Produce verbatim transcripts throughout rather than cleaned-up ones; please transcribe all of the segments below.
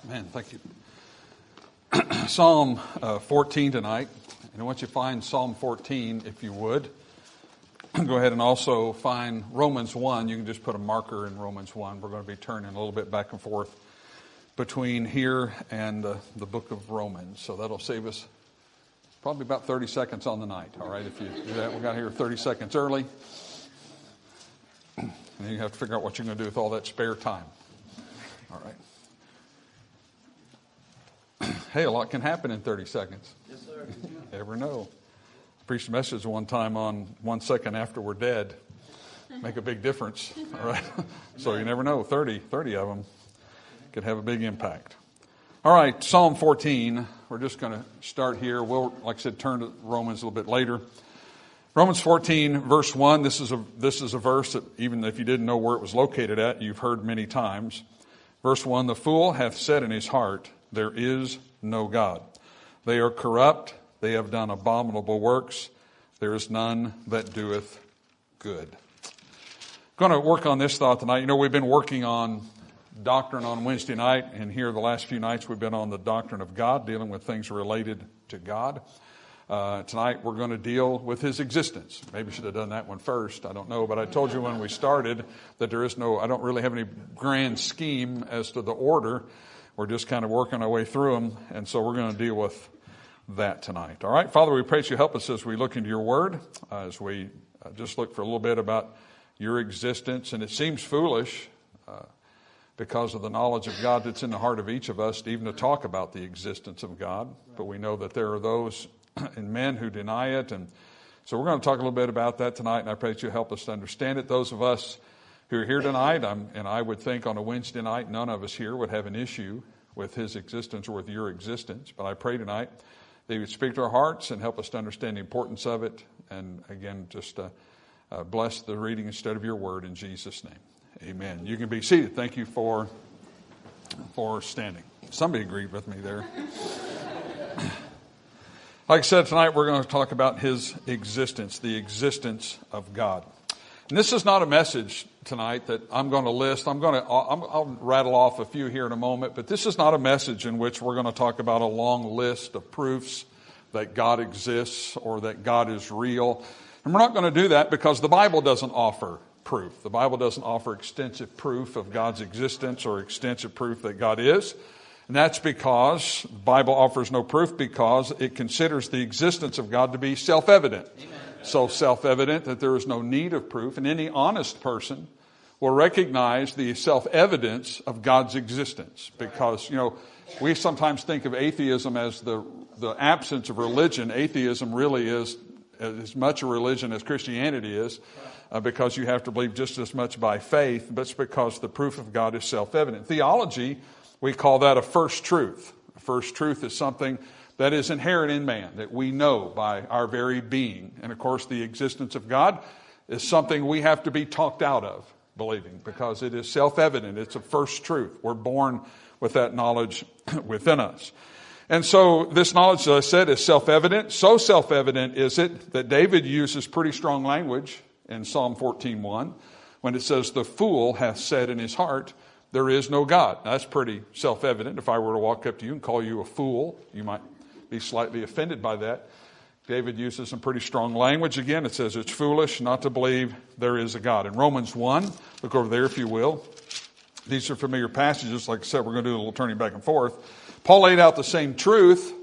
Man, thank you. Psalm uh, fourteen tonight. And once you find Psalm fourteen, if you would, go ahead and also find Romans one. You can just put a marker in Romans one. We're going to be turning a little bit back and forth between here and uh, the book of Romans. So that'll save us probably about thirty seconds on the night. All right, if you do that, we got here thirty seconds early. And then you have to figure out what you're going to do with all that spare time. All right. Hey, a lot can happen in thirty seconds. Yes, sir. Never know. I preached a message one time on one second after we're dead. Make a big difference. All right. So you never know. thirty, thirty of them could have a big impact. All right. Psalm fourteen. We're just going to start here. We'll, like I said, turn to Romans a little bit later. Romans fourteen, verse one. This is a this is a verse that even if you didn't know where it was located at, you've heard many times. Verse one: The fool hath said in his heart, there is no God. They are corrupt. They have done abominable works. There is none that doeth good. I'm going to work on this thought tonight. You know, we've been working on doctrine on Wednesday night, and here the last few nights we've been on the doctrine of God, dealing with things related to God. Uh, tonight we're going to deal with His existence. Maybe I should have done that one first. I don't know, but I told you when we started that there is no, I don't really have any grand scheme as to the order. We're just kind of working our way through them, and so we're going to deal with that tonight. All right, Father, we pray that you help us as we look into your word, uh, as we uh, just look for a little bit about your existence. And it seems foolish uh, because of the knowledge of God that's in the heart of each of us to even to talk about the existence of God. But we know that there are those and men who deny it. And so we're going to talk a little bit about that tonight, and I pray that you help us to understand it. Those of us who are here tonight, I'm, and I would think on a Wednesday night, none of us here would have an issue with his existence or with your existence. But I pray tonight that you would speak to our hearts and help us to understand the importance of it. And again, just uh, uh, bless the reading instead of your word in Jesus' name. Amen. You can be seated. Thank you for, for standing. Somebody agreed with me there. Like I said, tonight we're going to talk about his existence, the existence of God. And this is not a message tonight that I'm going to list. I'm going to, I'll, I'll rattle off a few here in a moment, but this is not a message in which we're going to talk about a long list of proofs that God exists or that God is real. And we're not going to do that because the Bible doesn't offer proof. The Bible doesn't offer extensive proof of God's existence or extensive proof that God is. And that's because the Bible offers no proof because it considers the existence of God to be self-evident. Amen. So self-evident that there is no need of proof, and any honest person will recognize the self-evidence of God's existence. Because, you know, we sometimes think of atheism as the the absence of religion. Atheism really is as much a religion as Christianity is, uh, because you have to believe just as much by faith, but it's because the proof of God is self-evident. Theology, we call that a first truth. A first truth is something that is inherent in man, that we know by our very being. And of course, the existence of God is something we have to be talked out of believing because it is self-evident. It's a first truth. We're born with that knowledge within us. And so this knowledge, as I said, is self-evident. So self-evident is it that David uses pretty strong language in Psalm fourteen one when it says, the fool hath said in his heart, there is no God. Now, that's pretty self-evident. If I were to walk up to you and call you a fool, you might be slightly offended by that. David uses some pretty strong language. Again, it says it's foolish not to believe there is a God. In Romans one, look over there if you will. These are familiar passages. Like I said, we're going to do a little turning back and forth. Paul laid out the same truth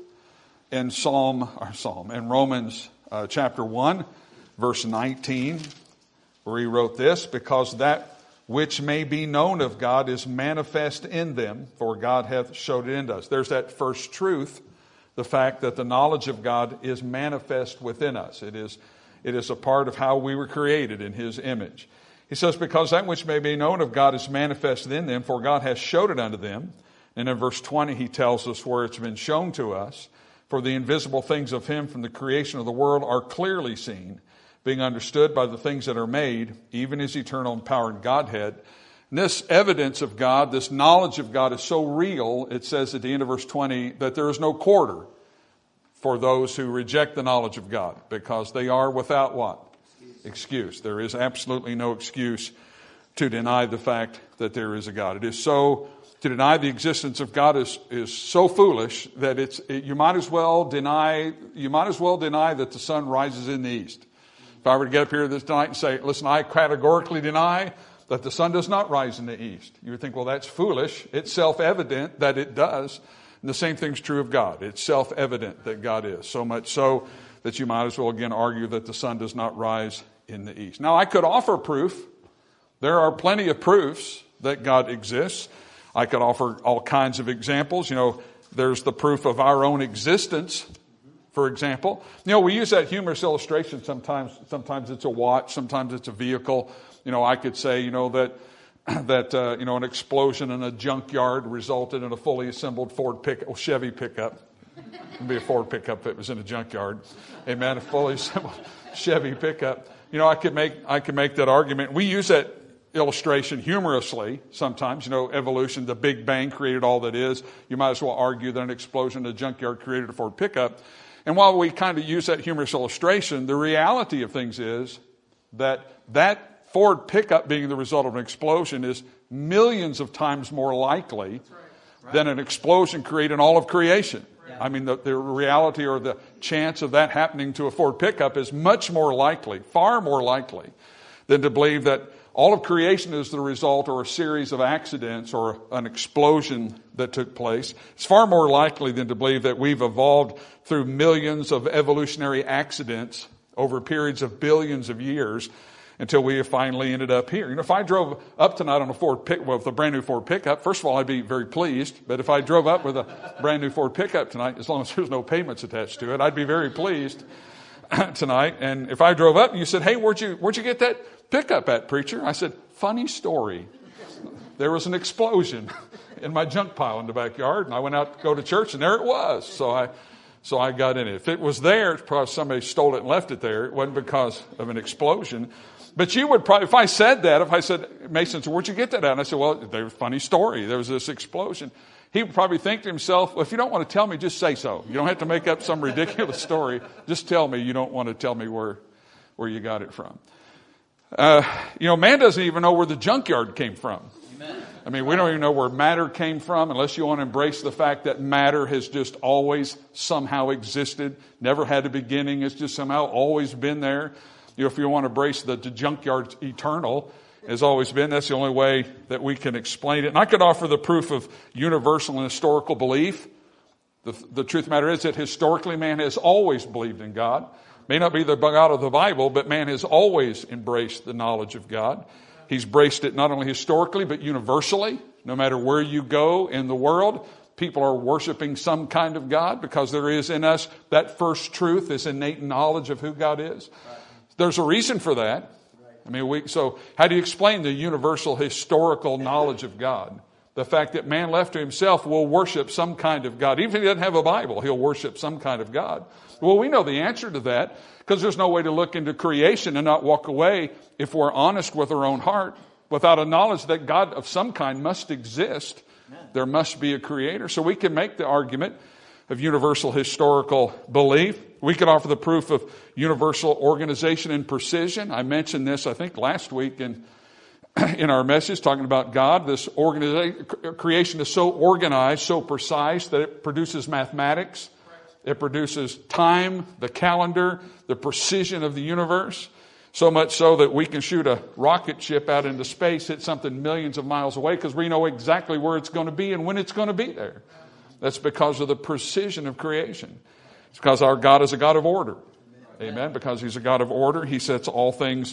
in Psalm, or Psalm, in Romans uh, chapter one, verse nineteen, where he wrote this, because that which may be known of God is manifest in them, for God hath showed it in us. There's that first truth. The fact that the knowledge of God is manifest within us. It is, it is a part of how we were created in His image. He says, because that which may be known of God is manifested in them, for God has showed it unto them. And in verse twenty, he tells us where it's been shown to us. For the invisible things of Him from the creation of the world are clearly seen, being understood by the things that are made, even His eternal and powered Godhead. And this evidence of God, this knowledge of God is so real, it says at the end of verse twenty, that there is no quarter for those who reject the knowledge of God, because they are without what? Excuse. There is absolutely no excuse to deny the fact that there is a God. It is so To deny the existence of God is, is so foolish that it's, it, you might as well deny, you might as well deny that the sun rises in the east. If I were to get up here this night and say, listen, I categorically deny that the sun does not rise in the east, you would think, well, that's foolish. It's self-evident that it does. And the same thing's true of God. It's self-evident that God is, so much so that you might as well again argue that the sun does not rise in the east. Now, I could offer proof. There are plenty of proofs that God exists. I could offer all kinds of examples. You know, there's the proof of our own existence, for example. You know, we use that humorous illustration sometimes. Sometimes it's a watch, sometimes it's a vehicle. You know, I could say, you know, that that uh, you know, an explosion in a junkyard resulted in a fully assembled Ford pickup, Chevy pickup. It'd be a Ford pickup if it was in a junkyard. Amen. A fully assembled Chevy pickup. You know, I could make I could make that argument. We use that illustration humorously sometimes. You know, evolution, the Big Bang created all that is. You might as well argue that an explosion in a junkyard created a Ford pickup. And while we kind of use that humorous illustration, the reality of things is that that Ford pickup being the result of an explosion is millions of times more likely right. Right. than an explosion creating all of creation. Yeah. I mean, the, the reality or the chance of that happening to a Ford pickup is much more likely, far more likely, than to believe that all of creation is the result or a series of accidents or an explosion that took place. It's far more likely than to believe that we've evolved through millions of evolutionary accidents over periods of billions of years until we have finally ended up here. You know, if I drove up tonight on a Ford pick, well, with a brand new Ford pickup, first of all, I'd be very pleased. But if I drove up with a brand new Ford pickup tonight, as long as there's no payments attached to it, I'd be very pleased tonight. And if I drove up and you said, hey, where'd you, where'd you get that pickup at, preacher? I said, funny story. There was an explosion in my junk pile in the backyard, and I went out to go to church, and there it was. So I, so I got in it. If it was there, it's probably somebody stole it and left it there. It wasn't because of an explosion. But you would probably, if I said that, if I said, Mason, so where'd you get that at? And I said, well, there's a funny story. There was this explosion. He would probably think to himself, well, if you don't want to tell me, just say so. You don't have to make up some ridiculous story. Just tell me you don't want to tell me where, where you got it from. Uh, you know, man doesn't even know where the junkyard came from. Amen. I mean, we don't even know where matter came from unless you want to embrace the fact that matter has just always somehow existed, never had a beginning. It's just somehow always been there. You know, if you want to embrace the, the junkyard eternal, has always been, that's the only way that we can explain it. And I could offer the proof of universal and historical belief. The, the truth of the matter is that historically man has always believed in God. May not be the God of the Bible, but man has always embraced the knowledge of God. He's embraced it not only historically, but universally. No matter where you go in the world, people are worshiping some kind of God because there is in us that first truth, this innate knowledge of who God is. There's a reason for that. I mean, we, so how do you explain the universal historical knowledge of God? The fact that man left to himself will worship some kind of God. Even if he doesn't have a Bible, he'll worship some kind of God. Well, we know the answer to that because there's no way to look into creation and not walk away if we're honest with our own heart without a knowledge that God of some kind must exist. There must be a creator. So we can make the argument of universal historical belief. We could offer the proof of universal organization and precision. I mentioned this, I think, last week in, in our message talking about God. This organization, creation is so organized, so precise that it produces mathematics. It produces time, the calendar, the precision of the universe. So much so that we can shoot a rocket ship out into space, hit something millions of miles away because we know exactly where it's going to be and when it's going to be there. That's because of the precision of creation. It's because our God is a God of order. Amen. Because he's a God of order, he sets all things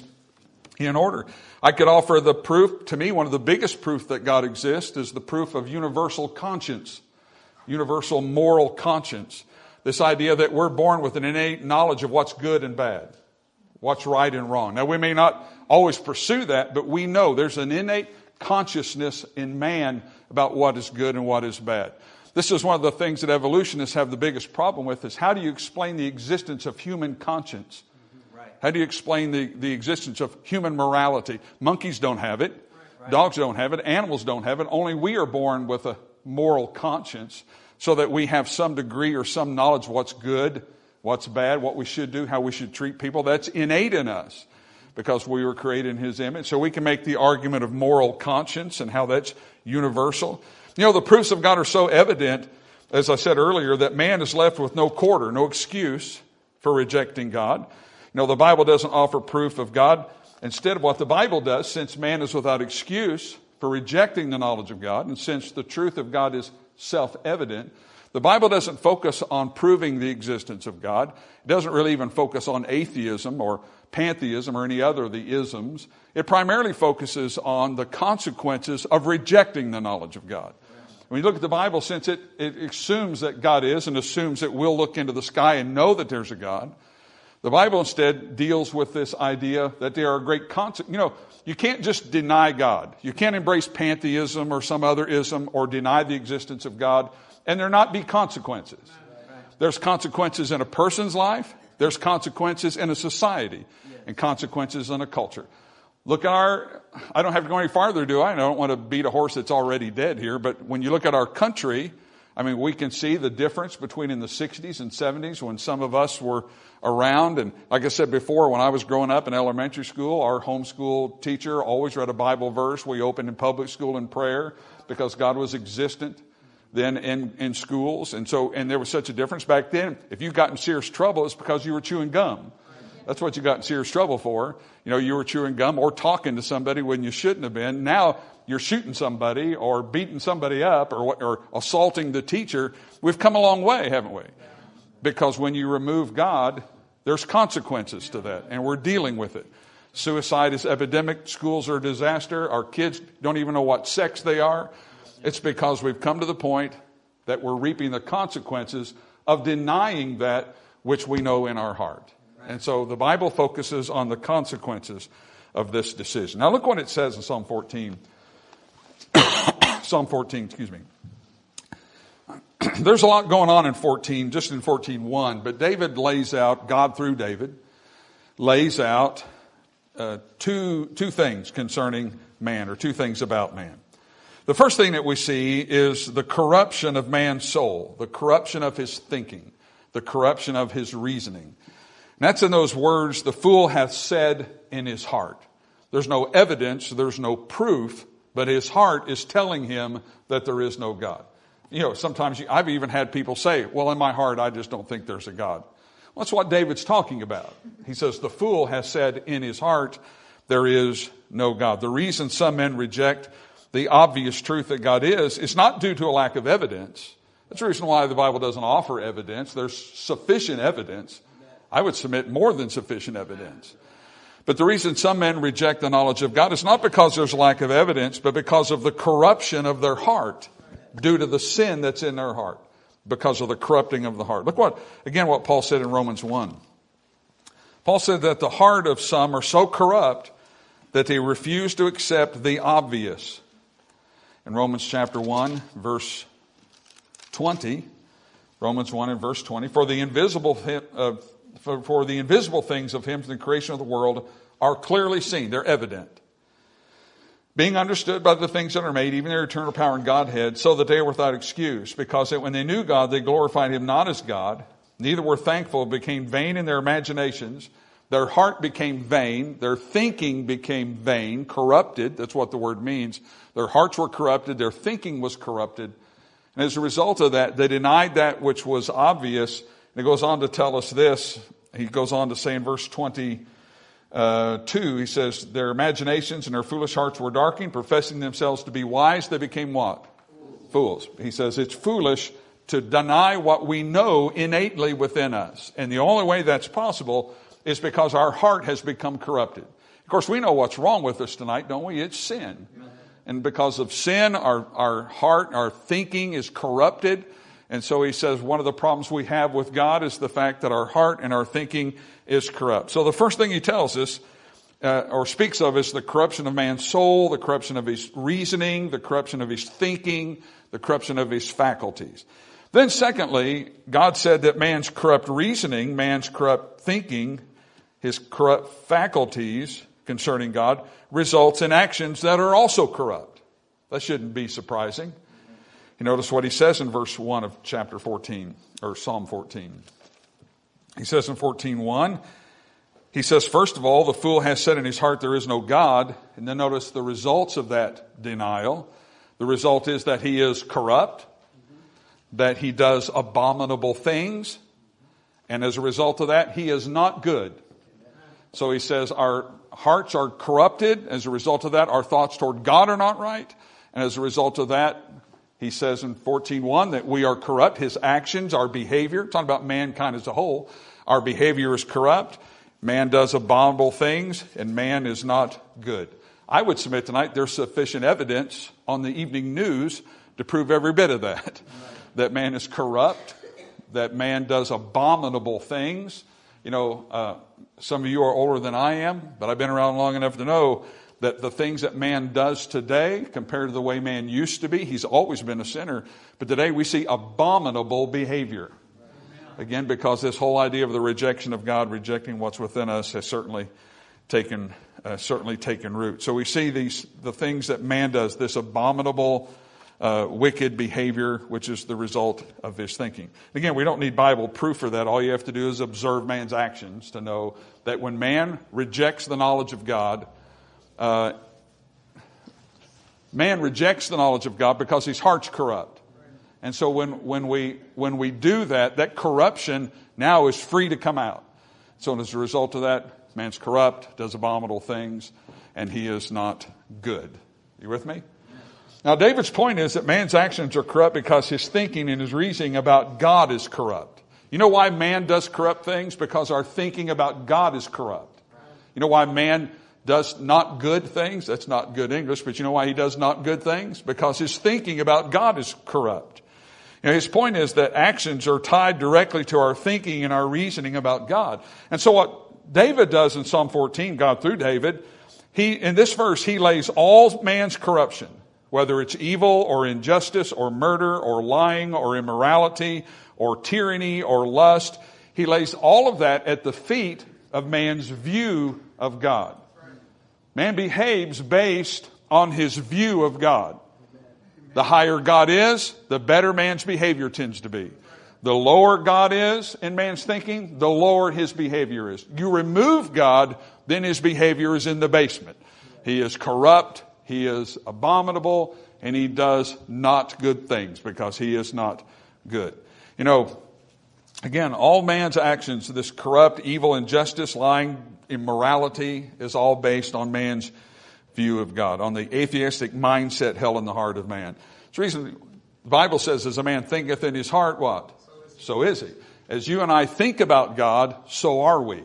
in order. I could offer the proof, to me, one of the biggest proof that God exists is the proof of universal conscience, universal moral conscience. This idea that we're born with an innate knowledge of what's good and bad, what's right and wrong. Now, we may not always pursue that, but we know there's an innate consciousness in man about what is good and what is bad. This is one of the things that evolutionists have the biggest problem with is how do you explain the existence of human conscience? Right. How do you explain the, the existence of human morality? Monkeys don't have it. Right. Dogs don't have it. Animals don't have it. Only we are born with a moral conscience so that we have some degree or some knowledge of what's good, what's bad, what we should do, how we should treat people. That's innate in us because we were created in his image. So we can make the argument of moral conscience and how that's universal. You know, the proofs of God are so evident, as I said earlier, that man is left with no quarter, no excuse for rejecting God. You know, the Bible doesn't offer proof of God. Instead of what the Bible does, since man is without excuse for rejecting the knowledge of God, and since the truth of God is self-evident, the Bible doesn't focus on proving the existence of God. It doesn't really even focus on atheism or pantheism or any other of the isms. It primarily focuses on the consequences of rejecting the knowledge of God. When you look at the Bible, since it, it assumes that God is and assumes that we'll look into the sky and know that there's a God, the Bible instead deals with this idea that there are great consequences. You know, you can't just deny God. You can't embrace pantheism or some other ism or deny the existence of God and there not be consequences. There's consequences in a person's life. There's consequences in a society and consequences in a culture. Look at our, I don't have to go any farther, do I? I don't want to beat a horse that's already dead here, but when you look at our country, I mean, we can see the difference between in the sixties and seventies when some of us were around. And like I said before, when I was growing up in elementary school, our homeschool teacher always read a Bible verse. We opened in public school in prayer because God was existent then in, in schools. And so, and there was such a difference back then. If you got in serious trouble, it's because you were chewing gum. That's what you got in serious trouble for. You know, you were chewing gum or talking to somebody when you shouldn't have been. Now you're shooting somebody or beating somebody up or, or assaulting the teacher. We've come a long way, haven't we? Because when you remove God, there's consequences to that, and we're dealing with it. Suicide is epidemic. Schools are a disaster. Our kids don't even know what sex they are. It's because we've come to the point that we're reaping the consequences of denying that which we know in our heart. And so the Bible focuses on the consequences of this decision. Now look what it says in Psalm fourteen. Psalm fourteen, excuse me. There's a lot going on in fourteen, just in fourteen one, but David lays out, God through David, lays out uh, two, two things concerning man, or two things about man. The first thing that we see is the corruption of man's soul, the corruption of his thinking, the corruption of his reasoning. And that's in those words, the fool hath said in his heart. There's no evidence, there's no proof, but his heart is telling him that there is no God. You know, sometimes you, I've even had people say, well, in my heart, I just don't think there's a God. Well, that's what David's talking about. He says, the fool has said in his heart, there is no God. The reason some men reject the obvious truth that God is, is not due to a lack of evidence. That's the reason why the Bible doesn't offer evidence. There's sufficient evidence. I would submit more than sufficient evidence. But the reason some men reject the knowledge of God is not because there's a lack of evidence, but because of the corruption of their heart, due to the sin that's in their heart, because of the corrupting of the heart. Look what, again, what Paul said in Romans one. Paul said that the heart of some are so corrupt that they refuse to accept the obvious. In Romans chapter one, verse twenty, Romans one and verse twenty, for the invisible uh, for, for the invisible things of him from the creation of the world are clearly seen. They're evident, being understood by the things that are made, even their eternal power and Godhead, so that they are without excuse. Because that when they knew God, they glorified him not as God, neither were thankful, became vain in their imaginations. Their heart became vain. Their thinking became vain, corrupted. That's what the word means. Their hearts were corrupted. Their thinking was corrupted. And as a result of that, they denied that which was obvious. And it goes on to tell us this. He goes on to say in verse twenty-two, he says, their imaginations and their foolish hearts were darkened, professing themselves to be wise. They became what? Fools. He says it's foolish to deny what we know innately within us. And the only way that's possible is because our heart has become corrupted. Of course, we know what's wrong with us tonight, don't we? It's sin. And because of sin, our, our heart, our thinking is corrupted. And so he says one of the problems we have with God is the fact that our heart and our thinking is corrupt. So the first thing he tells us, uh, or speaks of, is the corruption of man's soul, the corruption of his reasoning, the corruption of his thinking, the corruption of his faculties. Then secondly, God said that man's corrupt reasoning, man's corrupt thinking, his corrupt faculties concerning God results in actions that are also corrupt. That shouldn't be surprising. You notice what he says in verse one of chapter fourteen, or Psalm fourteen. He says in fourteen one, he says, first of all, the fool has said in his heart there is no God. And then notice the results of that denial. The result is that he is corrupt, that he does abominable things, and as a result of that, he is not good. So he says our hearts are corrupted. As a result of that, our thoughts toward God are not right. And as a result of that, he says in fourteen one that we are corrupt. His actions, our behavior, talking about mankind as a whole, our behavior is corrupt. Man does abominable things, and man is not good. I would submit tonight there's sufficient evidence on the evening news to prove every bit of that. Right. That man is corrupt, that man does abominable things. You know, uh, some of you are older than I am, but I've been around long enough to know that the things that man does today compared to the way man used to be, he's always been a sinner, but today we see abominable behavior. Again, because this whole idea of the rejection of God, rejecting what's within us, has certainly taken uh, certainly taken root. So we see these the things that man does, this abominable, uh, wicked behavior, which is the result of his thinking. Again, we don't need Bible proof for that. All you have to do is observe man's actions to know that when man rejects the knowledge of God, uh, man rejects the knowledge of God because his heart's corrupt. And so when, when we when we do that, that corruption now is free to come out. So as a result of that, man's corrupt, does abominable things, and he is not good. You with me? Now David's point is that man's actions are corrupt because his thinking and his reasoning about God is corrupt. You know why man does corrupt things? Because our thinking about God is corrupt. You know why man does not good things? That's not good English, but you know why he does not good things? Because his thinking about God is corrupt. You know, his point is that actions are tied directly to our thinking and our reasoning about God. And so what David does in Psalm fourteen, God through David, he in this verse, he lays all man's corruption, whether it's evil or injustice or murder or lying or immorality or tyranny or lust, he lays all of that at the feet of man's view of God. Man behaves based on his view of God. The higher God is, the better man's behavior tends to be. The lower God is in man's thinking, the lower his behavior is. You remove God, then his behavior is in the basement. He is corrupt, he is abominable, and he does not good things because he is not good. You know, again, all man's actions, this corrupt, evil, injustice, lying, immorality, is all based on man's view of God, on the atheistic mindset held in the heart of man. It's the reason the Bible says, as a man thinketh in his heart, what? So is he. As you and I think about God, so are we.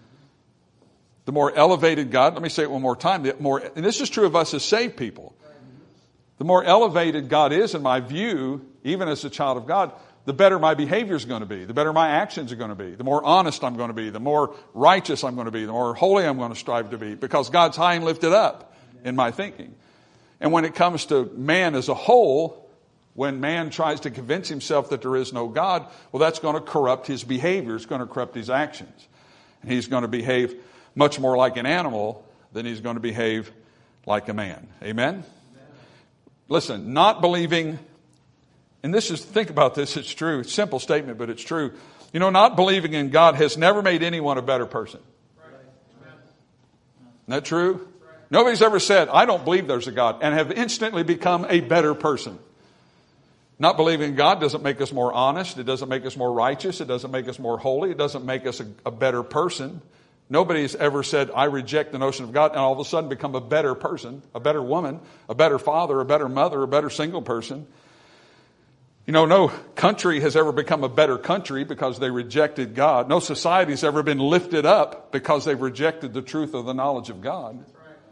The more elevated God, let me say it one more time, the more, and this is true of us as saved people. The more elevated God is in my view, even as a child of God, the better my behavior is going to be, the better my actions are going to be, the more honest I'm going to be, the more righteous I'm going to be, the more holy I'm going to strive to be, because God's high and lifted up in my thinking. And when it comes to man as a whole, when man tries to convince himself that there is no God, well, that's going to corrupt his behavior. It's going to corrupt his actions. And he's going to behave much more like an animal than he's going to behave like a man. Amen? Amen. Listen, not believing, and this is, think about this, it's true. It's a simple statement, but it's true. You know, not believing in God has never made anyone a better person. Right. Isn't that true? Nobody's ever said, I don't believe there's a God, and have instantly become a better person. Not believing in God doesn't make us more honest. It doesn't make us more righteous. It doesn't make us more holy. It doesn't make us a, a better person. Nobody's ever said, I reject the notion of God, and all of a sudden become a better person, a better woman, a better father, a better mother, a better single person. You know, no country has ever become a better country because they rejected God. No society has ever been lifted up because they've rejected the truth of the knowledge of God.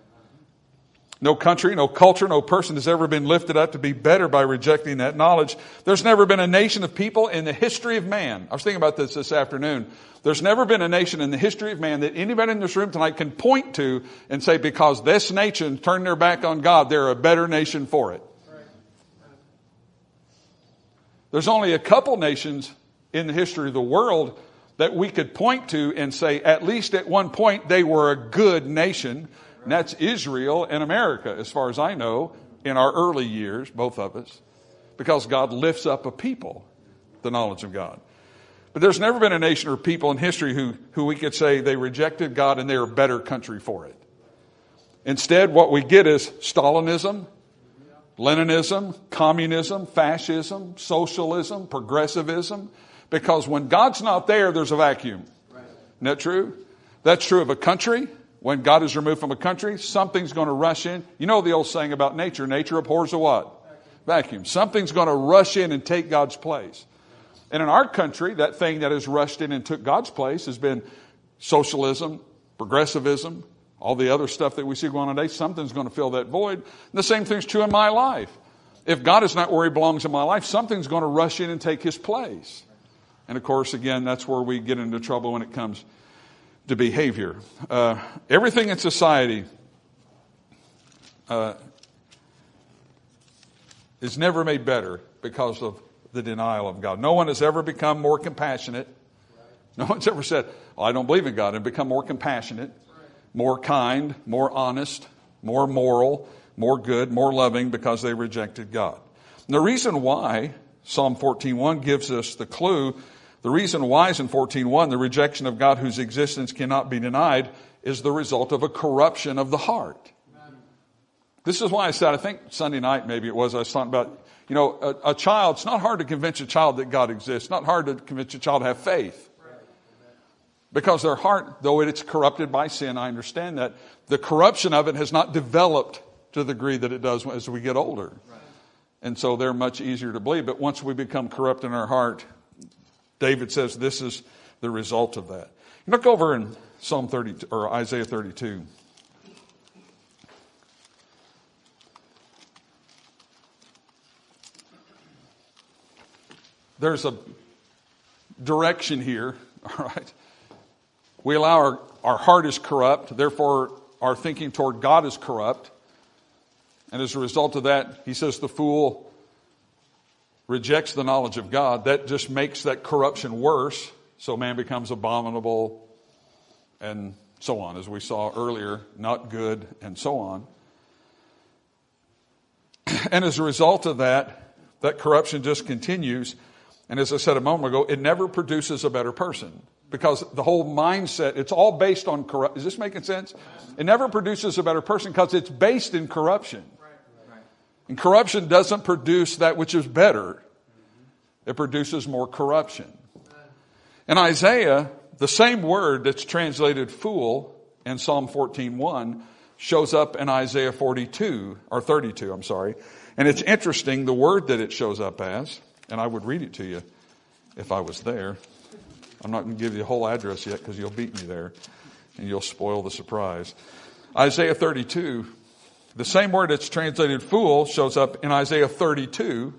No country, no culture, no person has ever been lifted up to be better by rejecting that knowledge. There's never been a nation of people in the history of man. I was thinking about this this afternoon. There's never been a nation in the history of man that anybody in this room tonight can point to and say, because this nation turned their back on God, they're a better nation for it. There's only a couple nations in the history of the world that we could point to and say, at least at one point, they were a good nation. And that's Israel and America, as far as I know, in our early years, both of us, because God lifts up a people, the knowledge of God. But there's never been a nation or people in history who, who we could say they rejected God and they're a better country for it. Instead, what we get is Stalinism, Leninism, communism, fascism, socialism, progressivism. Because when God's not there, there's a vacuum. Right. Isn't that true? That's true of a country. When God is removed from a country, something's going to rush in. You know the old saying about nature. Nature abhors a what? Vacuum. Vacuum. Something's going to rush in and take God's place. And in our country, that thing that has rushed in and took God's place has been socialism, progressivism, all the other stuff that we see going on today. Something's going to fill that void. And the same thing's true in my life. If God is not where he belongs in my life, something's going to rush in and take his place. And of course, again, that's where we get into trouble when it comes to behavior. Uh, everything in society uh, is never made better because of the denial of God. No one has ever become more compassionate. No one's ever said, oh, I don't believe in God, and become more compassionate, more kind, more honest, more moral, more good, more loving because they rejected God. And the reason why Psalm fourteen one gives us the clue, the reason why is in fourteen one, the rejection of God whose existence cannot be denied is the result of a corruption of the heart. Amen. This is why I said, I think Sunday night maybe it was, I was talking about, you know, a, a child, it's not hard to convince a child that God exists. It's not hard to convince a child to have faith. Because their heart, though it's corrupted by sin, I understand that, the corruption of it has not developed to the degree that it does as we get older. Right. And so they're much easier to believe. But once we become corrupt in our heart, David says this is the result of that. Look over in Psalm thirty or Isaiah thirty-two. There's a direction here, all right? We allow our, our heart is corrupt, therefore our thinking toward God is corrupt. And as a result of that, he says the fool rejects the knowledge of God. That just makes that corruption worse. So man becomes abominable and so on, as we saw earlier, not good and so on. And as a result of that, that corruption just continues. And as I said a moment ago, it never produces a better person. Because the whole mindset, it's all based on corruption. Is this making sense? It never produces a better person because it's based in corruption. And corruption doesn't produce that which is better. It produces more corruption. In Isaiah, the same word that's translated fool in Psalm fourteen one shows up in Isaiah forty-two, or thirty-two, I'm sorry. And it's interesting, the word that it shows up as, and I would read it to you if I was there. I'm not going to give you the whole address yet because you'll beat me there and you'll spoil the surprise. Isaiah thirty-two, the same word that's translated fool shows up in Isaiah thirty-two.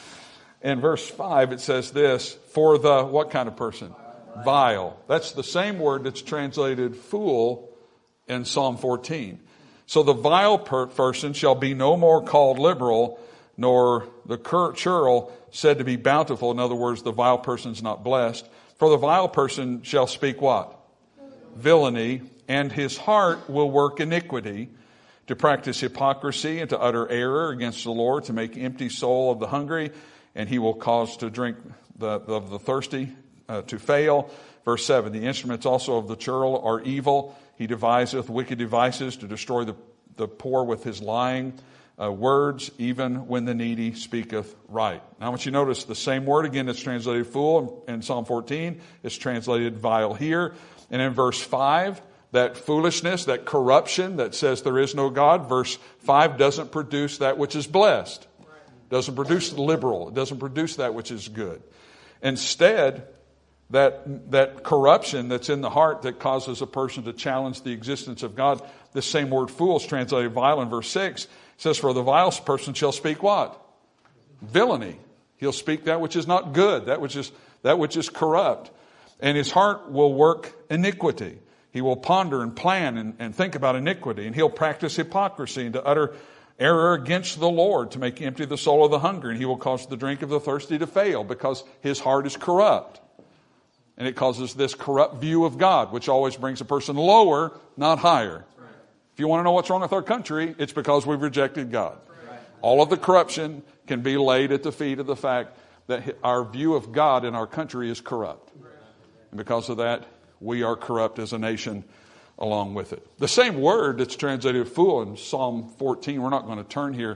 In verse five, it says this, for the what kind of person? Vile. That's the same word that's translated fool in Psalm fourteen. So the vile per- person shall be no more called liberal, nor the cur- churl said to be bountiful. In other words, the vile person's not blessed. For the vile person shall speak what? Villainy, and his heart will work iniquity, to practice hypocrisy and to utter error against the Lord, to make empty soul of the hungry, and he will cause to drink the, the, the thirsty uh, to fail. Verse seven, the instruments also of the churl are evil. He deviseth wicked devices to destroy the, the poor with his lying uh, words, even when the needy speaketh right. Now I want you to notice the same word again that's translated fool in, in Psalm fourteen is translated vile here. And in verse five, that foolishness, that corruption that says there is no God, verse five doesn't produce that which is blessed. Doesn't produce liberal. It doesn't produce that which is good. Instead, that that corruption that's in the heart that causes a person to challenge the existence of God, this same word fool is translated vile in verse six. It says, for the vile person shall speak what? Villainy. He'll speak that which is not good, that which is that which is corrupt. And his heart will work iniquity. He will ponder and plan and, and think about iniquity. And he'll practice hypocrisy and to utter error against the Lord, to make empty the soul of the hungry. And he will cause the drink of the thirsty to fail, because his heart is corrupt. And it causes this corrupt view of God, which always brings a person lower, not higher. Right. If you want to know what's wrong with our country, it's because we've rejected God. Right. All of the corruption can be laid at the feet of the fact that our view of God in our country is corrupt. Right. And because of that, we are corrupt as a nation along with it. The same word that's translated fool in Psalm fourteen, we're not going to turn here,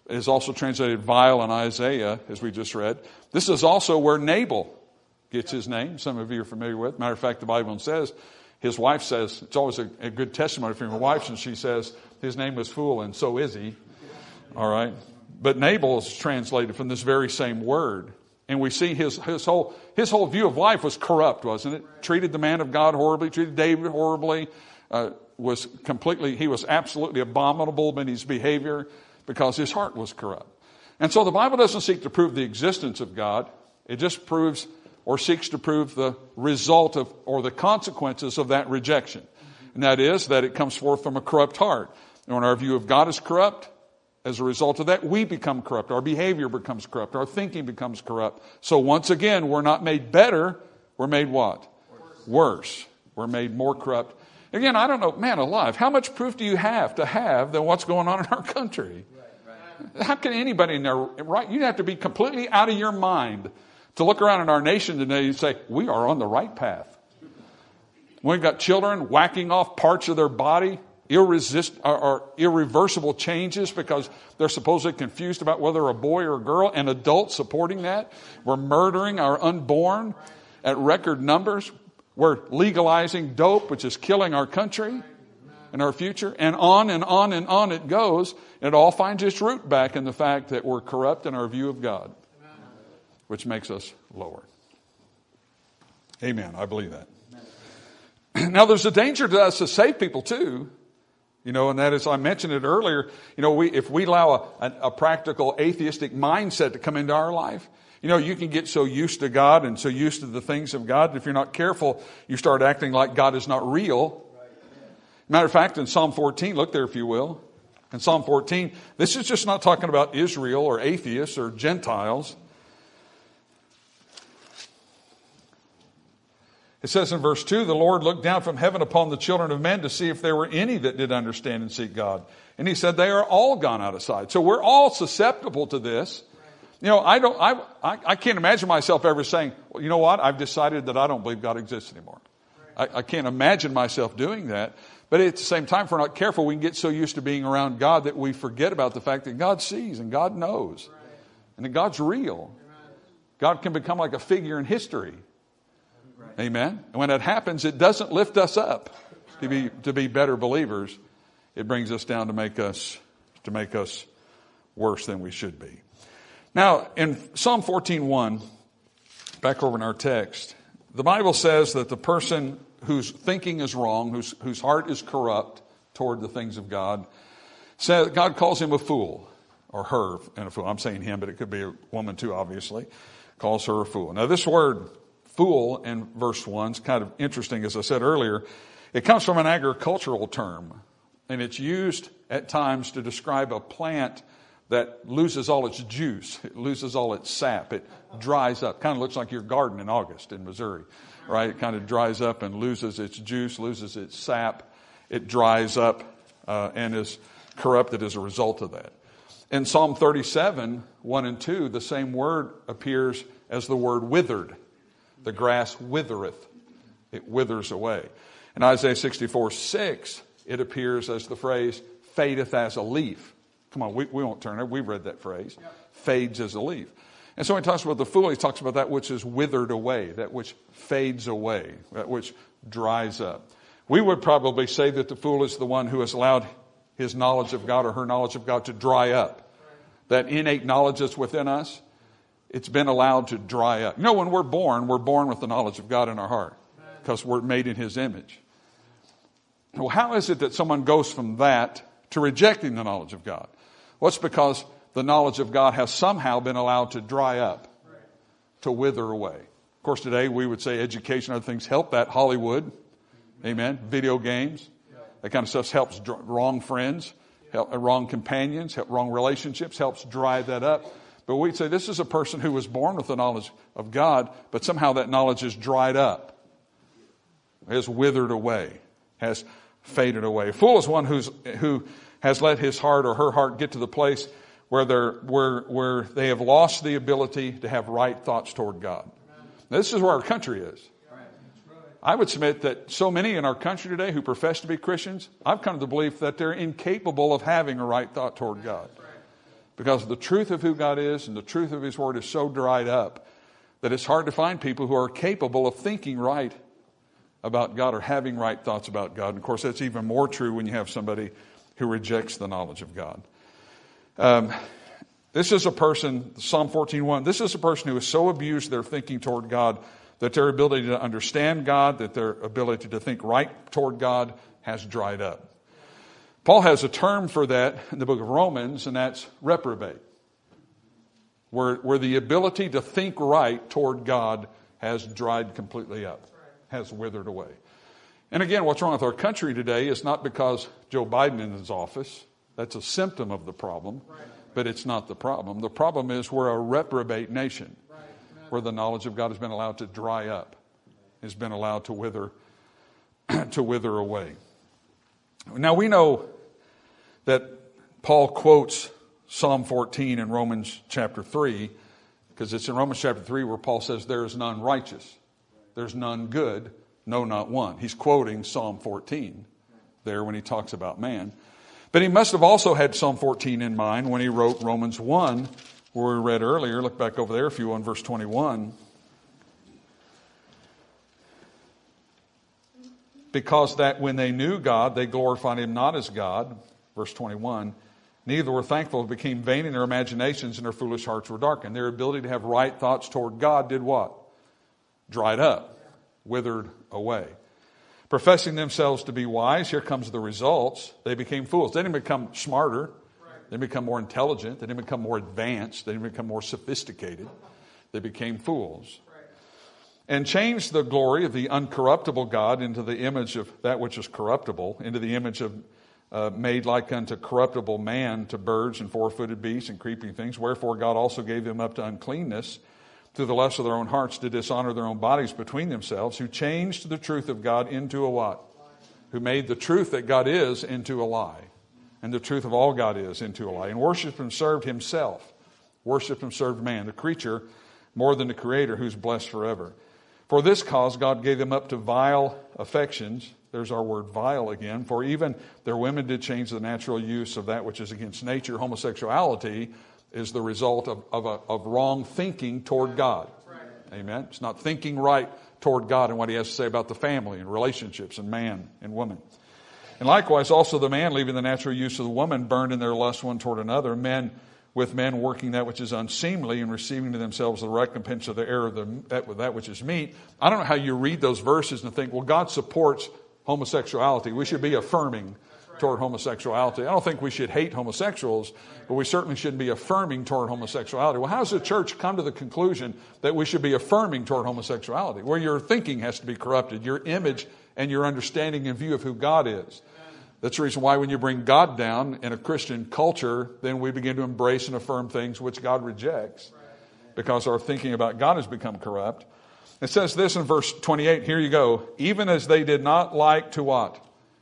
is also translated vile in Isaiah, as we just read. This is also where Nabal gets his name. Some of you are familiar with. Matter of fact, the Bible says, his wife says, it's always a, a good testimony from your wife, and she says, his name was fool, and so is he. All right. But Nabal is translated from this very same word. And we see his, his whole his whole view of life was corrupt, wasn't it? Treated the man of God horribly, treated David horribly, uh, was completely, he was absolutely abominable in his behavior because his heart was corrupt. And so the Bible doesn't seek to prove the existence of God. It just proves or seeks to prove the result of or the consequences of that rejection. And that is that it comes forth from a corrupt heart. And when our view of God is corrupt, as a result of that, we become corrupt. Our behavior becomes corrupt. Our thinking becomes corrupt. So once again, we're not made better. We're made what? Worse. Worse. We're made more corrupt. Again, I don't know, man alive, how much proof do you have to have than what's going on in our country? Right, right. How can anybody in there, right? You'd have to be completely out of your mind to look around in our nation today and say, we are on the right path. We've got children whacking off parts of their body, irresist, or, or irreversible changes because they're supposedly confused about whether a boy or a girl, and adults supporting that. We're murdering our unborn at record numbers. We're legalizing dope, which is killing our country and our future. And on and on and on it goes. And it all finds its root back in the fact that we're corrupt in our view of God, which makes us lower. Amen. I believe that. Now, there's a danger to us to save people, too. You know, and that is, I mentioned it earlier, you know, we if we allow a, a, a practical atheistic mindset to come into our life, you know, you can get so used to God and so used to the things of God, if you're not careful, you start acting like God is not real. Matter of fact, in Psalm fourteen, look there if you will. In Psalm fourteen, this is just not talking about Israel or atheists or Gentiles. It says in verse two, the Lord looked down from heaven upon the children of men to see if there were any that did understand and seek God. And he said, they are all gone out of sight. So we're all susceptible to this. You know, I don't, I, I, I can't imagine myself ever saying, well, you know what? I've decided that I don't believe God exists anymore. I, I can't imagine myself doing that. But at the same time, if we're not careful, we can get so used to being around God that we forget about the fact that God sees and God knows and that God's real. God can become like a figure in history. Amen. And when that happens, it doesn't lift us up to be to be better believers. It brings us down to make us to make us worse than we should be. Now, in Psalm fourteen one, back over in our text, the Bible says that the person whose thinking is wrong, whose whose heart is corrupt toward the things of God, says God calls him a fool, or her and a fool. I'm saying him, but it could be a woman too, obviously. Calls her a fool. Now, this word fool in verse one is kind of interesting, as I said earlier. It comes from an agricultural term, and it's used at times to describe a plant that loses all its juice. It loses all its sap. It dries up. Kind of looks like your garden in August in Missouri, right? It kind of dries up and loses its juice, loses its sap. It dries up uh, and is corrupted as a result of that. In Psalm thirty-seven, one and two, the same word appears as the word withered. The grass withereth. It withers away. In Isaiah sixty-four six, it appears as the phrase, fadeth as a leaf. Come on, we, we won't turn it. We've read that phrase. Yep. Fades as a leaf. And so when he talks about the fool, he talks about that which is withered away, that which fades away, that which dries up. We would probably say that the fool is the one who has allowed his knowledge of God or her knowledge of God to dry up. That innate knowledge that's within us, it's been allowed to dry up. You know, when we're born, we're born with the knowledge of God in our heart because we're made in his image. Well, how is it that someone goes from that to rejecting the knowledge of God? Well, it's because the knowledge of God has somehow been allowed to dry up, to wither away. Of course, today we would say education, other things help that. Hollywood, amen, video games, that kind of stuff helps dr- wrong friends, help, uh, wrong companions, help, wrong relationships, helps dry that up. But we'd say this is a person who was born with the knowledge of God, but somehow that knowledge is dried up, has withered away, has faded away. A fool is one who's who has let his heart or her heart get to the place where they're where where they have lost the ability to have right thoughts toward God. Now, this is where our country is. I would submit that so many in our country today who profess to be Christians, I've come to the belief that they're incapable of having a right thought toward God. Because the truth of who God is and the truth of His Word is so dried up that it's hard to find people who are capable of thinking right about God or having right thoughts about God. And of course, that's even more true when you have somebody who rejects the knowledge of God. Um, this is a person, Psalm fourteen one, this is a person who has so abused their thinking toward God that their ability to understand God, that their ability to think right toward God has dried up. Paul has a term for that in the book of Romans, and that's reprobate, where, where the ability to think right toward God has dried completely up, has withered away. And again, what's wrong with our country today is not because Joe Biden is in his office. That's a symptom of the problem, but it's not the problem. The problem is we're a reprobate nation, where the knowledge of God has been allowed to dry up, has been allowed to wither, to wither away. Now we know that Paul quotes Psalm fourteen in Romans chapter three, because it's in Romans chapter three where Paul says there is none righteous, there's none good, no, not one. He's quoting Psalm fourteen there when he talks about man. But he must have also had Psalm fourteen in mind when he wrote Romans one, where we read earlier. Look back over there if you want, verse twenty-one. Because that when they knew God, they glorified Him not as God. Verse twenty-one. Neither were thankful, but became vain in their imaginations, and their foolish hearts were darkened. Their ability to have right thoughts toward God did what? Dried up, withered away. Professing themselves to be wise, here comes the results. They became fools. They didn't become smarter. They didn't become more intelligent. They didn't become more advanced. They didn't become more sophisticated. They became fools. And changed the glory of the uncorruptible God into the image of that which is corruptible, into the image of uh, made like unto corruptible man, to birds and four-footed beasts and creeping things. Wherefore God also gave them up to uncleanness, through the lust of their own hearts, to dishonor their own bodies between themselves, who changed the truth of God into a what? Who made the truth that God is into a lie, and the truth of all God is into a lie, and worshipped and served himself, worshipped and served man, the creature, more than the Creator, who's blessed forever. For this cause God gave them up to vile affections. There's our word vile again. For even their women did change the natural use of that which is against nature. Homosexuality is the result of, of, a, of wrong thinking toward God. Amen. It's not thinking right toward God and what He has to say about the family and relationships and man and woman. And likewise also the man, leaving the natural use of the woman, burned in their lust one toward another. Men with men working that which is unseemly and receiving to themselves the recompense of the error of the, that, that which is meat. I don't know how you read those verses and think, well, God supports homosexuality. We should be affirming toward homosexuality. I don't think we should hate homosexuals, but we certainly shouldn't be affirming toward homosexuality. Well, how does the church come to the conclusion that we should be affirming toward homosexuality? Well, your thinking has to be corrupted, your image and your understanding and view of who God is. That's the reason why when you bring God down in a Christian culture, then we begin to embrace and affirm things which God rejects, because our thinking about God has become corrupt. It says this in verse twenty-eight. Here you go. Even as they did not like to what?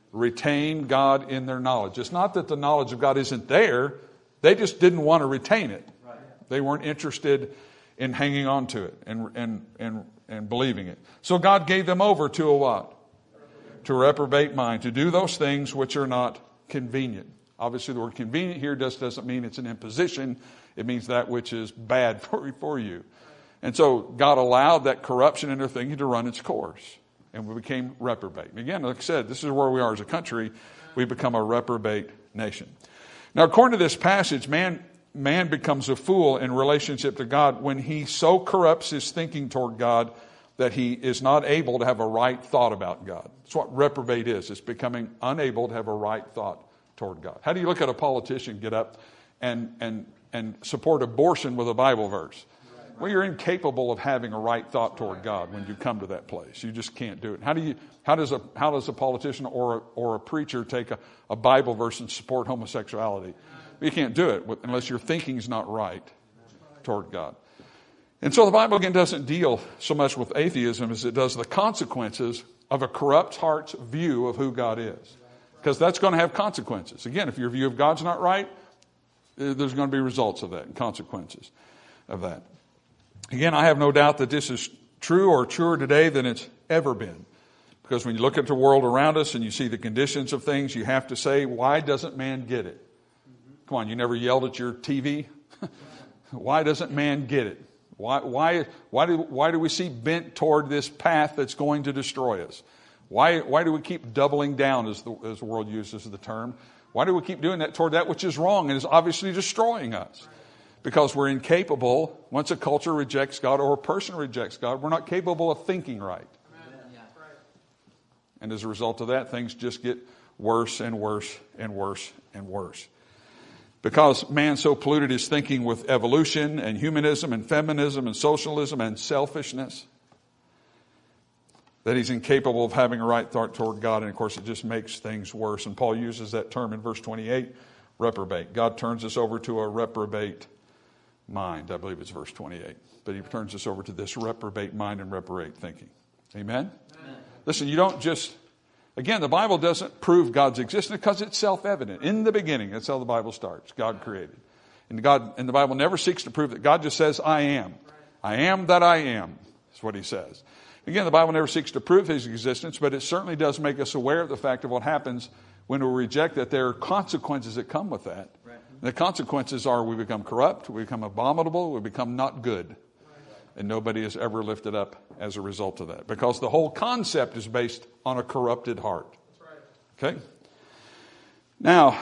Retain God in their knowledge. It's not that the knowledge of God isn't there. They just didn't want to retain it. They weren't interested in hanging on to it and, and, and, and believing it. So God gave them over to a what? To a reprobate mind, to do those things which are not convenient. Obviously, the word convenient here just doesn't mean it's an imposition. It means that which is bad for, for you. And so God allowed that corruption in their thinking to run its course. And we became reprobate. And again, like I said, this is where we are as a country. We become a reprobate nation. Now, according to this passage, man, man becomes a fool in relationship to God when he so corrupts his thinking toward God that he is not able to have a right thought about God. That's what reprobate is. It's becoming unable to have a right thought toward God. How do you look at a politician get up and, and, and support abortion with a Bible verse? Well, you're incapable of having a right thought toward God when you come to that place. You just can't do it. How do you? How does a how does a politician or a, or a preacher take a, a Bible verse and support homosexuality? You can't do it unless your thinking's not right toward God. And so the Bible again doesn't deal so much with atheism as it does the consequences of a corrupt heart's view of who God is, because that's going to have consequences. Again, if your view of God's not right, there's going to be results of that and consequences of that. Again, I have no doubt that this is true or truer today than it's ever been. Because when you look at the world around us and you see the conditions of things, you have to say, why doesn't man get it? Come on, you never yelled at your T V? Why doesn't man get it? Why, why, why, do, why do we see bent toward this path that's going to destroy us? Why, why do we keep doubling down, as the, as the world uses the term? Why do we keep doing that toward that which is wrong and is obviously destroying us? Because we're incapable, once a culture rejects God or a person rejects God, we're not capable of thinking right. And as a result of that, things just get worse and worse and worse and worse. Because man so polluted his thinking with evolution and humanism and feminism and socialism and selfishness that he's incapable of having a right thought toward God. And of course, it just makes things worse. And Paul uses that term in verse twenty-eight, reprobate. God turns us over to a reprobate mind. I believe it's verse twenty-eight. But he turns us over to this reprobate mind and reprobate thinking. Amen? Amen. Listen, you don't just... Again, the Bible doesn't prove God's existence because it's self-evident. In the beginning, that's how the Bible starts. God created. And God, and the Bible never seeks to prove that. God just says, I am. I am that I am. That's what he says. Again, the Bible never seeks to prove his existence, but it certainly does make us aware of the fact of what happens when we reject that. There are consequences that come with that. Right. The consequences are we become corrupt, we become abominable, we become not good. Right. And nobody is ever lifted up as a result of that. Because the whole concept is based on a corrupted heart. Right. Okay? Now,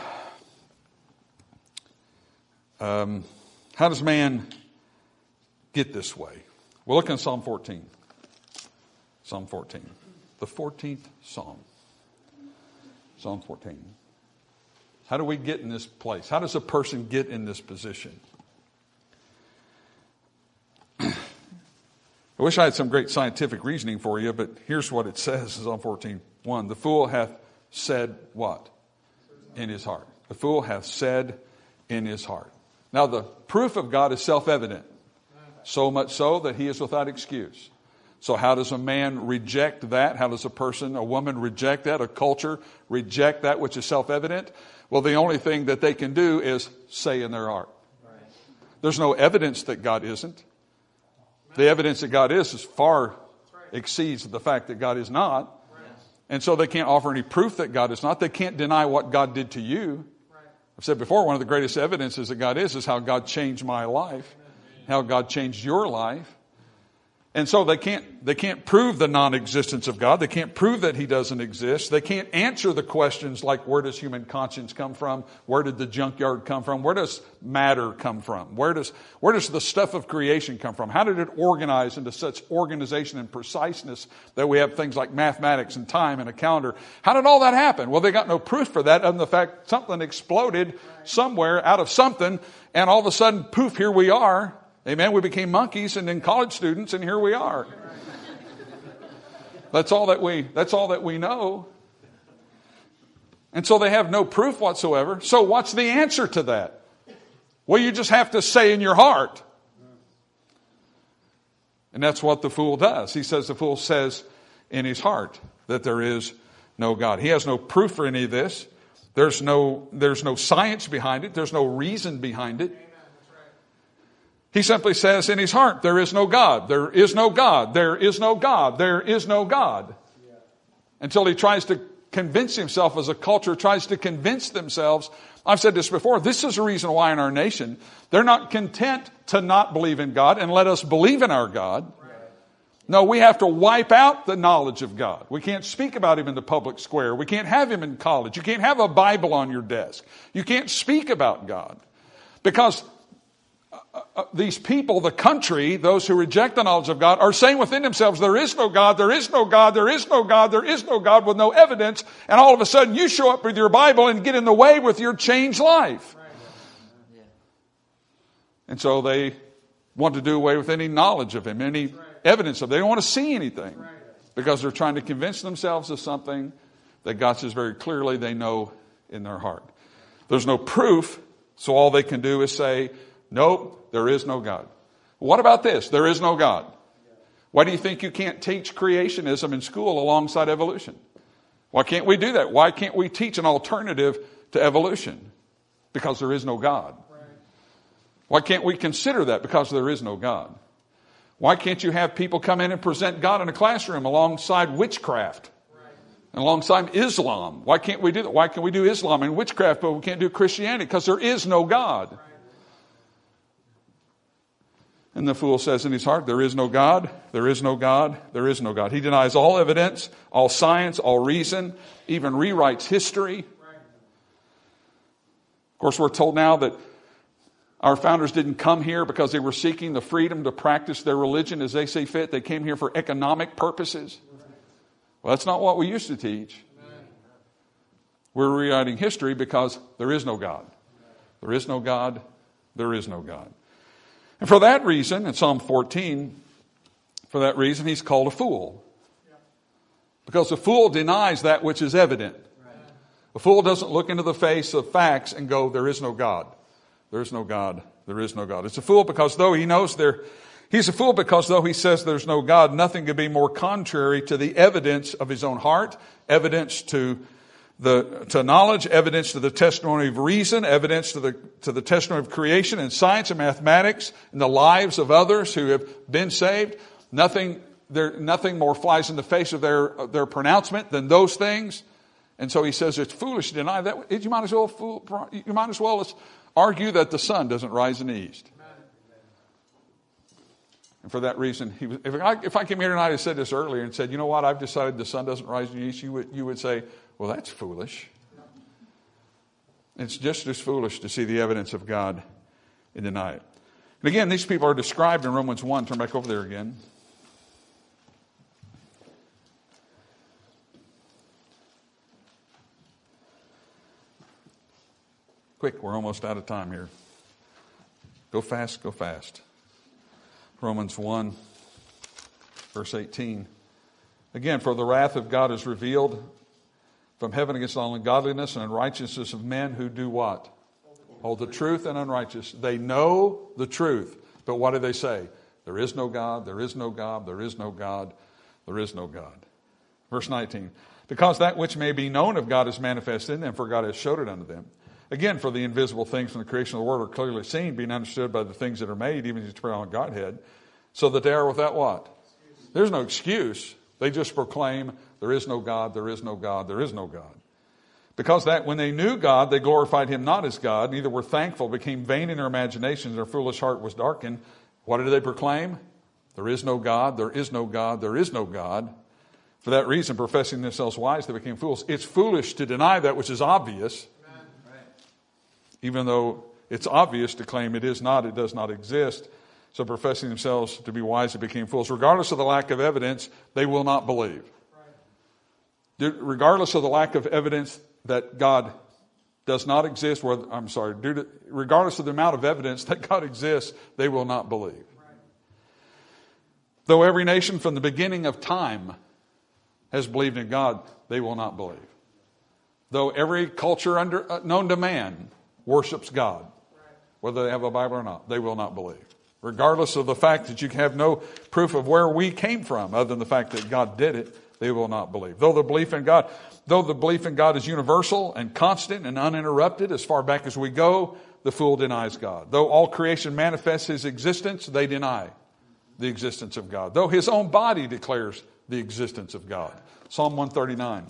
um, how does man get this way? Well, look in Psalm fourteen. Psalm fourteen. The fourteenth Psalm. Psalm fourteen. How do we get in this place? How does a person get in this position? I wish I had some great scientific reasoning for you, but here's what it says in Psalm fourteen one. The fool hath said what? In his heart. The fool hath said in his heart. Now the proof of God is self-evident. So much so that he is without excuse. So how does a man reject that? How does a person, a woman reject that? A culture reject that which is self-evident? Well, the only thing that they can do is say in their heart. There's no evidence that God isn't. The evidence that God is is far exceeds the fact that God is not. And so they can't offer any proof that God is not. They can't deny what God did to you. I've said before, one of the greatest evidences that God is is how God changed my life, how God changed your life. And so they can't, they can't prove the non-existence of God. They can't prove that he doesn't exist. They can't answer the questions like, where does human conscience come from? Where did the junkyard come from? Where does matter come from? Where does, where does the stuff of creation come from? How did it organize into such organization and preciseness that we have things like mathematics and time and a calendar? How did all that happen? Well, they got no proof for that other than the fact something exploded somewhere out of something, and all of a sudden, poof, here we are. Amen. We became monkeys and then college students, and here we are. That's all that we, that's all that we know. And so they have no proof whatsoever. So what's the answer to that? Well, you just have to say in your heart. And that's what the fool does. He says the fool says in his heart that there is no God. He has no proof for any of this. There's no, there's no science behind it. There's no reason behind it. He simply says in his heart, there is no God, there is no God, there is no God, there is no God. Until he tries to convince himself, as a culture tries to convince themselves. I've said this before, this is the reason why in our nation, they're not content to not believe in God and let us believe in our God. No, we have to wipe out the knowledge of God. We can't speak about him in the public square. We can't have him in college. You can't have a Bible on your desk. You can't speak about God. Because Uh, uh, these people, the country, those who reject the knowledge of God, are saying within themselves, there is no God, there is no God, there is no God, there is no God, with no evidence. And all of a sudden you show up with your Bible and get in the way with your changed life. Right. And so they want to do away with any knowledge of him, any right. evidence of him. They don't want to see anything right. because they're trying to convince themselves of something that God says very clearly they know in their heart. There's no proof, so all they can do is say, nope, there is no God. What about this? There is no God. Why do you think you can't teach creationism in school alongside evolution? Why can't we do that? Why can't we teach an alternative to evolution? Because there is no God. Why can't we consider that? Because there is no God. Why can't you have people come in and present God in a classroom alongside witchcraft? And alongside Islam, why can't we do that? Why can we do Islam and witchcraft, but we can't do Christianity? Because there is no God. And the fool says in his heart, there is no God, there is no God, there is no God. He denies all evidence, all science, all reason, even rewrites history. Of course, we're told now that our founders didn't come here because they were seeking the freedom to practice their religion as they see fit. They came here for economic purposes. Well, that's not what we used to teach. We're rewriting history because there is no God. There is no God. There is no God. And for that reason, in Psalm fourteen, for that reason, he's called a fool. Because a fool denies that which is evident. A fool doesn't look into the face of facts and go, there is no God. There is no God. There is no God. It's a fool because though he knows there, he's a fool because though he says there's no God, nothing could be more contrary to the evidence of his own heart, evidence to the to knowledge, evidence to the testimony of reason, evidence to the to the testimony of creation and science and mathematics and the lives of others who have been saved. Nothing there nothing more flies in the face of their of their pronouncement than those things. And so he says it's foolish to deny that. You might as well fool, you might as well argue that the sun doesn't rise in the east. And for that reason, he was, if I if I came here tonight and said this earlier and said, you know what, I've decided the sun doesn't rise in the east, you would you would say, well, that's foolish. It's just as foolish to see the evidence of God and deny it. And again, these people are described in Romans one. Turn back over there again. Quick, we're almost out of time here. Go fast, go fast. Romans one, verse eighteen. Again, for the wrath of God is revealed from heaven against all ungodliness and unrighteousness of men who do what? Hold the truth and unrighteous. They know the truth, but what do they say? There is no God, there is no God, there is no God, there is no God. Verse nineteen. Because that which may be known of God is manifest in them, for God has showed it unto them. Again, for the invisible things from the creation of the world are clearly seen, being understood by the things that are made, even as you on Godhead, so that they are without what? There's no excuse. They just proclaim, there is no God, there is no God, there is no God. Because that when they knew God, they glorified him not as God, neither were thankful, became vain in their imaginations, their foolish heart was darkened. What did they proclaim? There is no God, there is no God, there is no God. For that reason, professing themselves wise, they became fools. It's foolish to deny that which is obvious, even though it's obvious to claim it is not, it does not exist. So professing themselves to be wise, they became fools. Regardless of the lack of evidence, they will not believe. Right. Regardless of the lack of evidence that God does not exist, whether, I'm sorry, due to, regardless of the amount of evidence that God exists, they will not believe. Right. Though every nation from the beginning of time has believed in God, they will not believe. Though every culture under, uh, known to man worships God, whether they have a Bible or not, they will not believe. Regardless of the fact that you have no proof of where we came from, other than the fact that God did it, they will not believe. Though the belief in God, though the belief in God is universal and constant and uninterrupted as far back as we go, the fool denies God. Though all creation manifests his existence, they deny the existence of God. Though his own body declares the existence of God. Psalm one thirty-nine.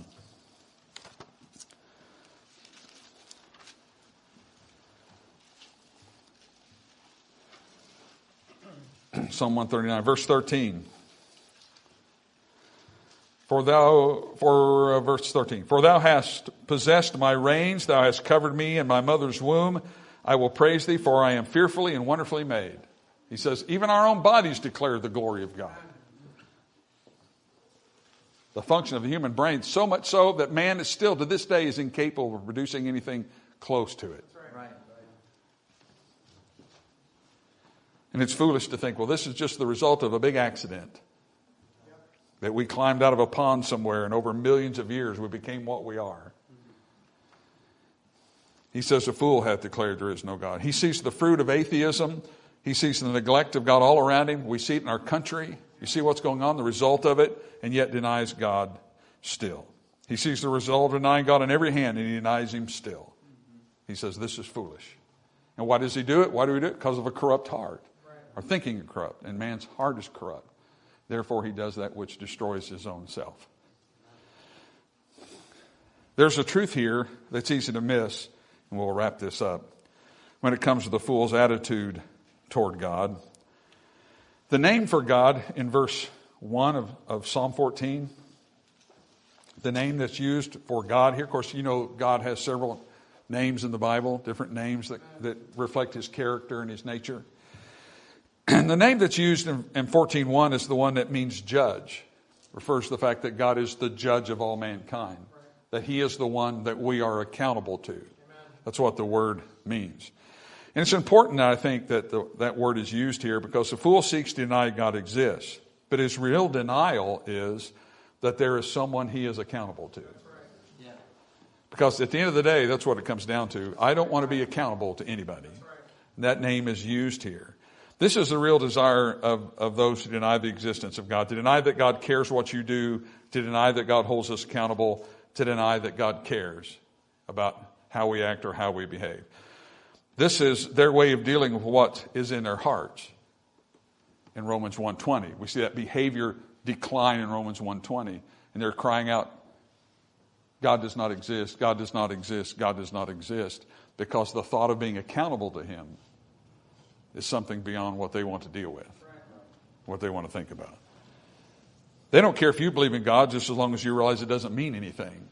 Psalm one thirty-nine, verse thirteen. For thou, for uh, verse thirteen, for thou hast possessed my reins, thou hast covered me in my mother's womb. I will praise thee, for I am fearfully and wonderfully made. He says, even our own bodies declare the glory of God. The function of the human brain, so much so that man is still, to this day, is incapable of producing anything close to it. Right. And it's foolish to think, well, this is just the result of a big accident. Yep. That we climbed out of a pond somewhere and over millions of years we became what we are. He says, a fool hath declared there is no God. He sees the fruit of atheism. He sees the neglect of God all around him. We see it in our country. You see what's going on, the result of it, and yet denies God still. He sees the result of denying God on every hand, and he denies him still. He says, this is foolish. And why does he do it? Why do we do it? Because of a corrupt heart. Our thinking is corrupt, and man's heart is corrupt. Therefore, he does that which destroys his own self. There's a truth here that's easy to miss, and we'll wrap this up. When it comes to the fool's attitude toward God, the name for God in verse one of, of Psalm fourteen, the name that's used for God here, of course, you know God has several names in the Bible, different names that, that reflect his character and his nature. And the name that's used in, in fourteen one is the one that means judge. Refers to the fact that God is the judge of all mankind. That he is the one that we are accountable to. That's what the word means. And it's important, I think, that the, that word is used here because the fool seeks to deny God exists. But his real denial is that there is someone he is accountable to. Because at the end of the day, that's what it comes down to. I don't want to be accountable to anybody. And that name is used here. This is the real desire of, of those who deny the existence of God. To deny that God cares what you do. To deny that God holds us accountable. To deny that God cares about how we act or how we behave. This is their way of dealing with what is in their hearts. In Romans one twenty, we see that behavior decline in Romans one twenty. And they're crying out, God does not exist, God does not exist, God does not exist. Because the thought of being accountable to him is something beyond what they want to deal with. What they want to think about. They don't care if you believe in God just as long as you realize it doesn't mean anything.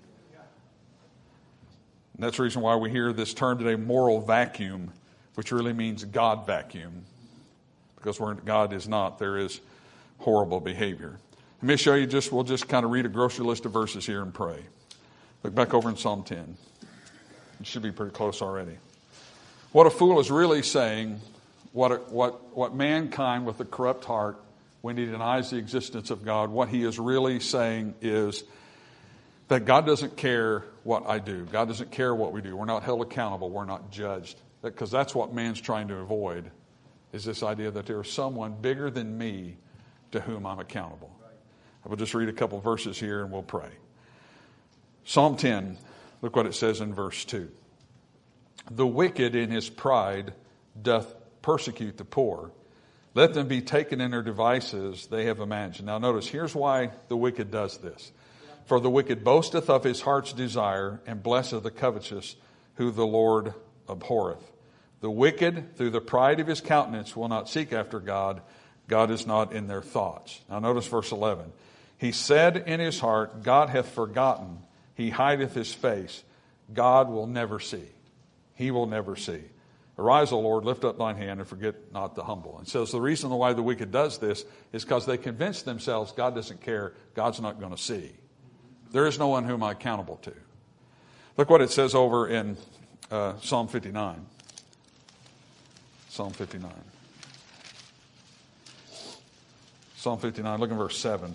And that's the reason why we hear this term today, moral vacuum, which really means God vacuum. Because where God is not, there is horrible behavior. Let me show you just, we'll just kind of read a grocery list of verses here and pray. Look back over in Psalm ten. It should be pretty close already. What a fool is really saying, what, what, what mankind with a corrupt heart, when he denies the existence of God, what he is really saying is that God doesn't care what I do. God doesn't care what we do. We're not held accountable. We're not judged. Because that's what man's trying to avoid, is this idea that there is someone bigger than me to whom I'm accountable. I will just read a couple verses here and we'll pray. Psalm ten, look what it says in verse two. The wicked in his pride doth persecute the poor. Let them be taken in their devices they have imagined. Now notice, here's why the wicked does this. For the wicked boasteth of his heart's desire, and blesseth the covetous, who the Lord abhorreth. The wicked, through the pride of his countenance, will not seek after God. God is not in their thoughts. Now notice verse eleven. He said in his heart, God hath forgotten. He hideth his face. God will never see. He will never see. Arise, O Lord, lift up thine hand and forget not the humble. And so the reason why the wicked does this is because they convince themselves God doesn't care. God's not going to see. There is no one whom I'm accountable to. Look what it says over in uh, Psalm fifty-nine. Psalm fifty-nine. Psalm fifty-nine, look in verse seven.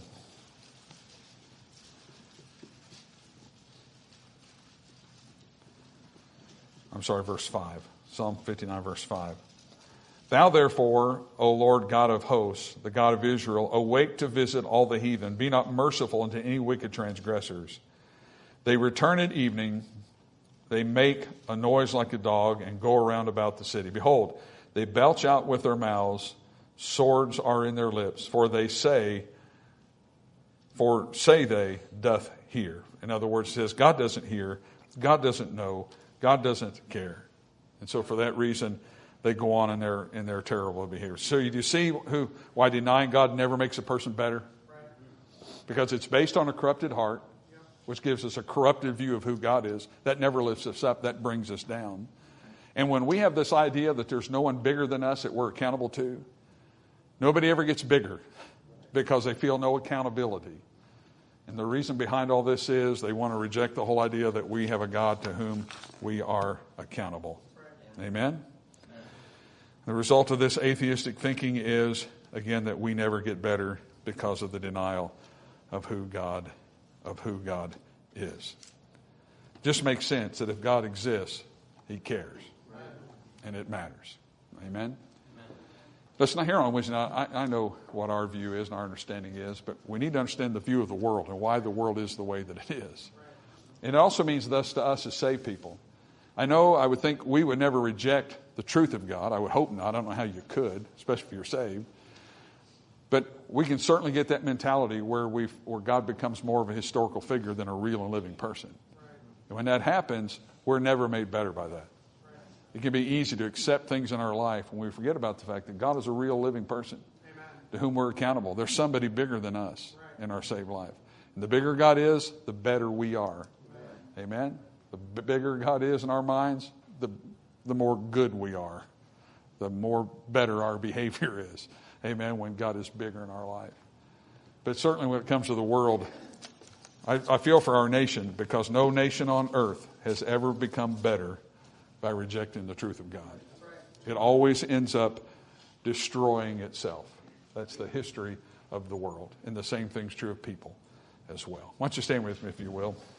I'm sorry, verse five. Psalm fifty-nine, verse five. Thou therefore, O Lord God of hosts, the God of Israel, awake to visit all the heathen. Be not merciful unto any wicked transgressors. They return at evening. They make a noise like a dog and go around about the city. Behold, they belch out with their mouths. Swords are in their lips. For they say, for say they, doth hear. In other words, it says God doesn't hear. God doesn't know. God doesn't care. And so for that reason, they go on in their in their terrible behavior. So you see who why denying God never makes a person better? Because it's based on a corrupted heart, which gives us a corrupted view of who God is. That never lifts us up. That brings us down. And when we have this idea that there's no one bigger than us that we're accountable to, nobody ever gets bigger because they feel no accountability. And the reason behind all this is they want to reject the whole idea that we have a God to whom we are accountable. Amen? The result of this atheistic thinking is, again, that we never get better because of the denial of who God, of who God is. It just makes sense that if God exists, He cares. And it matters. Amen? Listen, here on Wednesday night, I, I know what our view is and our understanding is, but we need to understand the view of the world and why the world is the way that it is. And it also means thus to us as saved people. I know I would think we would never reject the truth of God. I would hope not. I don't know how you could, especially if you're saved. But we can certainly get that mentality where we where God becomes more of a historical figure than a real and living person. And when that happens, we're never made better by that. It can be easy to accept things in our life when we forget about the fact that God is a real living person to whom we're accountable. There's somebody bigger than us in our saved life. And the bigger God is, the better we are. Amen? The b- bigger God is in our minds, the, the more good we are. The more better our behavior is. Amen? When God is bigger in our life. But certainly when it comes to the world, I, I feel for our nation, because no nation on earth has ever become better by rejecting the truth of God. It always ends up destroying itself. That's the history of the world. And the same thing's true of people as well. Why don't you stand with me, if you will.